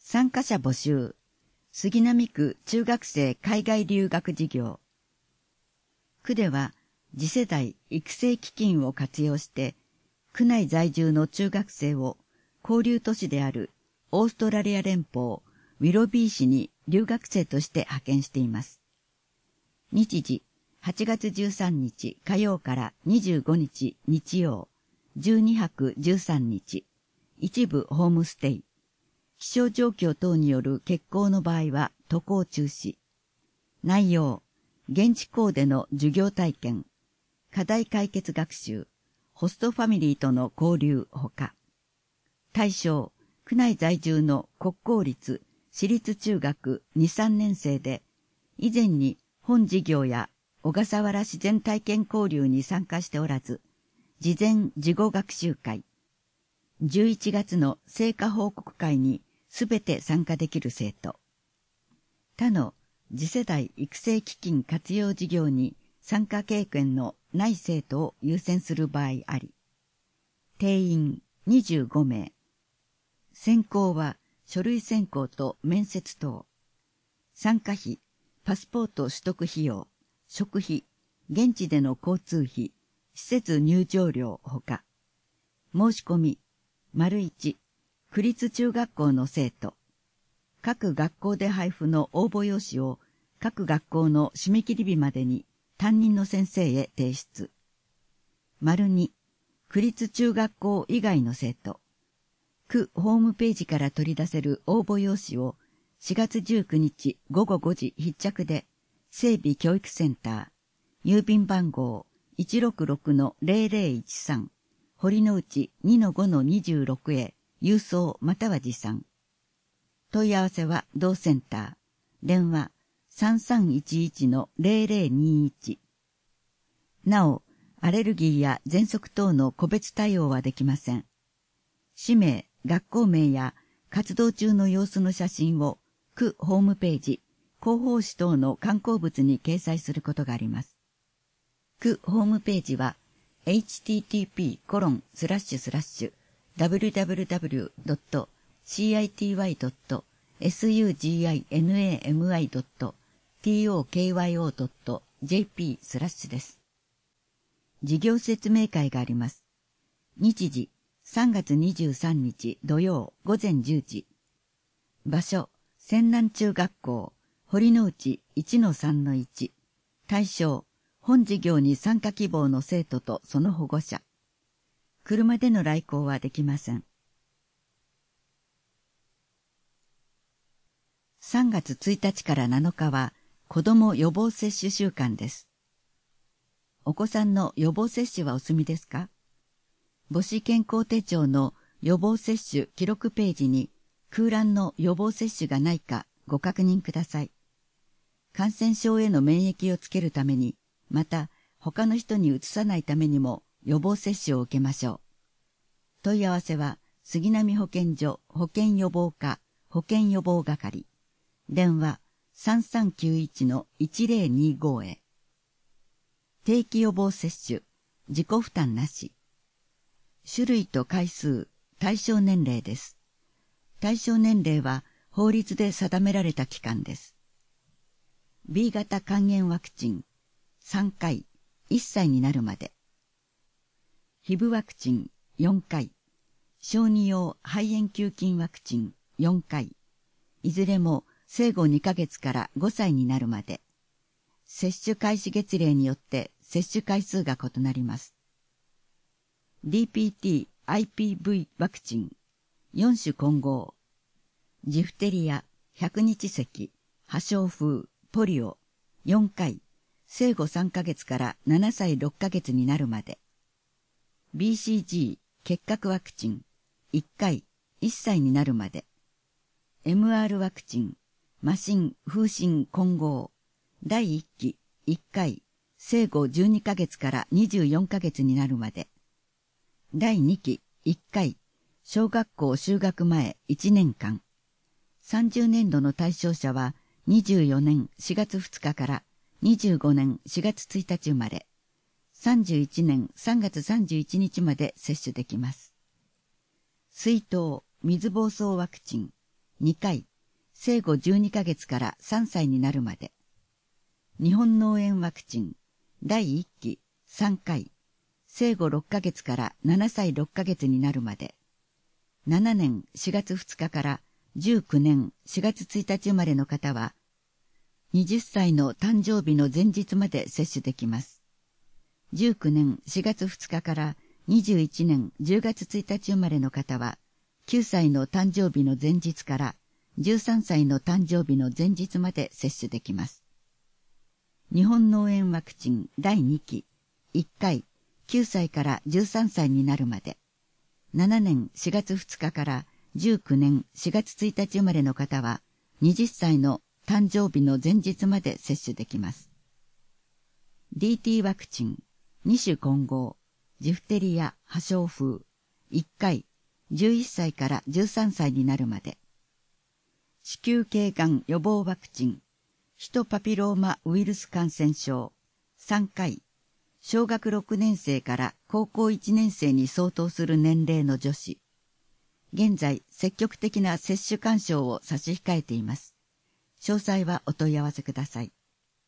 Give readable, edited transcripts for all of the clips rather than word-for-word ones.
参加者募集。杉並区中学生海外留学事業。区では次世代育成基金を活用して、区内在住の中学生を交流都市であるオーストラリア連邦ウィロビー市に留学生として派遣しています。日時8月13日火曜から25日日曜、12泊13日、一部ホームステイ。気象状況等による欠航の場合は渡航中止。内容、現地校での授業体験、課題解決学習、ホストファミリーとの交流ほか。対象、区内在住の国公立、私立中学2、3年生で、以前に本事業や小笠原自然体験交流に参加しておらず、事前事後学習会、11月の成果報告会にすべて参加できる生徒。他の次世代育成基金活用事業に参加経験のない生徒を優先する場合あり。定員25名。選考は書類選考と面接等。参加費、パスポート取得費用、食費、現地での交通費、施設入場料ほか。申し込み、1、区立中学校の生徒。各学校で配布の応募用紙を各学校の締め切り日までに担任の先生へ提出。2、区立中学校以外の生徒。区ホームページから取り出せる応募用紙を4月19日午後5時必着で整備教育センター、郵便番号 166-0013、堀之内 2-5-26 へ郵送または持参。問い合わせは同センター。電話 3311-0021。なお、アレルギーや喘息等の個別対応はできません。氏名、学校名や活動中の様子の写真を区ホームページ、広報誌等の刊行物に掲載することがあります。区ホームページは http://www.citymi.tokyo.jp/ です。事業説明会があります。日時3月23日土曜午前10時。場所、泉南中学校、堀之内 1-3-1。対象、本事業に参加希望の生徒とその保護者。車での来校はできません。3月1日から7日は子ども予防接種週間です。お子さんの予防接種はお済みですか？母子健康手帳の予防接種記録ページに空欄の予防接種がないかご確認ください。感染症への免疫をつけるために、また他の人にうつさないためにも予防接種を受けましょう。問い合わせは杉並保健所保健予防課保健予防係。電話 3391-1025 へ。定期予防接種、自己負担なし。種類と回数、対象年齢です。対象年齢は法律で定められた期間です。B 型肝炎ワクチン、3回、1歳になるまで。HIV ワクチン、4回。小児用肺炎球菌ワクチン、4回。いずれも生後2ヶ月から5歳になるまで。接種開始月齢によって接種回数が異なります。DPT、IPV ワクチン、4種混合。ジフテリア、百日咳、破傷風、ポリオ、4回。生後3ヶ月から7歳6ヶ月になるまで。BCG、結核ワクチン、1回、1歳になるまで。MR ワクチン、麻疹、風疹混合。第1期、1回、生後12ヶ月から24ヶ月になるまで。第2期、1回、小学校就学前1年間。30年度の対象者は24年4月2日から25年4月1日生まれ、31年3月31日まで接種できます。水痘、水疱瘡ワクチン、 2回、生後12ヶ月から3歳になるまで。日本脳炎ワクチン、第1期3回、生後6ヶ月から7歳6ヶ月になるまで。7年4月2日から19年4月1日生まれの方は、20歳の誕生日の前日まで接種できます。19年4月2日から21年10月1日生まれの方は、9歳の誕生日の前日から13歳の誕生日の前日まで接種できます。日本脳炎ワクチン第2期1回9歳から13歳になるまで。7年4月2日から19年4月1日生まれの方は20歳の誕生日の前日まで接種できます。DT ワクチン2種混合ジフテリア破傷風1回11歳から13歳になるまで。子宮頸がん予防ワクチンヒトパピローマウイルス感染症3回小学6年生から高校1年生に相当する年齢の女子。現在、積極的な接種勧奨を差し控えています。詳細はお問い合わせください。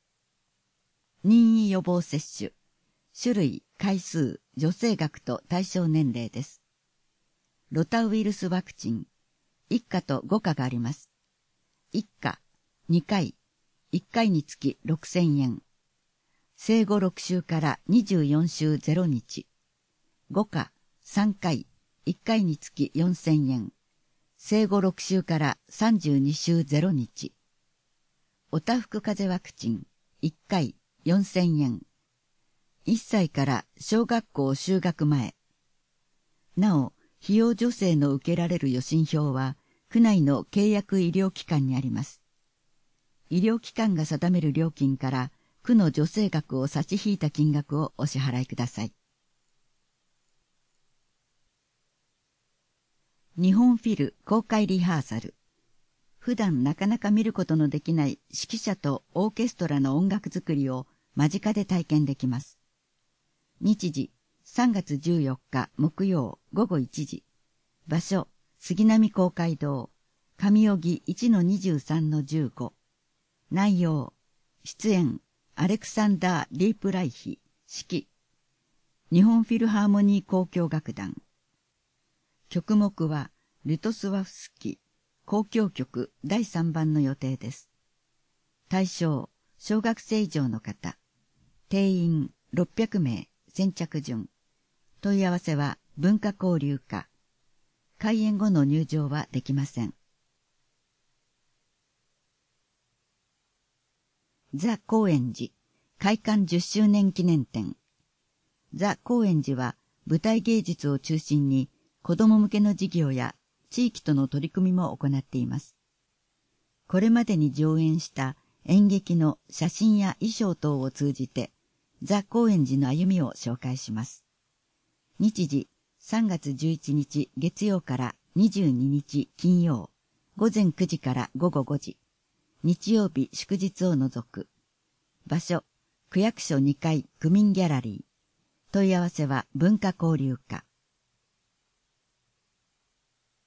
任意予防接種。種類、回数、助成額と対象年齢です。ロタウイルスワクチン。1価と5価があります。1価、2回、1回につき6000円。生後6週から24週0日。5価、3回、1回につき4000円。生後6週から32週0日。おたふく風邪ワクチン、1回4000円。1歳から小学校就学前。なお、費用助成の受けられる予診票は、区内の契約医療機関にあります。医療機関が定める料金から、区の助成額を差し引いた金額をお支払いください。日本フィル公開リハーサル。普段なかなか見ることのできない指揮者とオーケストラの音楽作りを間近で体験できます。日時3月14日木曜午後1時。場所杉並公会堂上荻 1-23-15。内容出演アレクサンダー・リープライヒ指揮日本フィルハーモニー交響楽団。曲目はルトスワフスキ交響曲第3番の予定です。対象小学生以上の方。定員600名。先着順。問い合わせは文化交流課。開演後の入場はできません。ザ・高円寺開館10周年記念展。ザ・高円寺は舞台芸術を中心に子ども向けの事業や地域との取り組みも行っています。これまでに上演した演劇の写真や衣装等を通じてザ・高円寺の歩みを紹介します。日時3月11日月曜から22日金曜午前9時から午後5時。日曜日祝日を除く。場所区役所2階区民ギャラリー。問い合わせは文化交流課。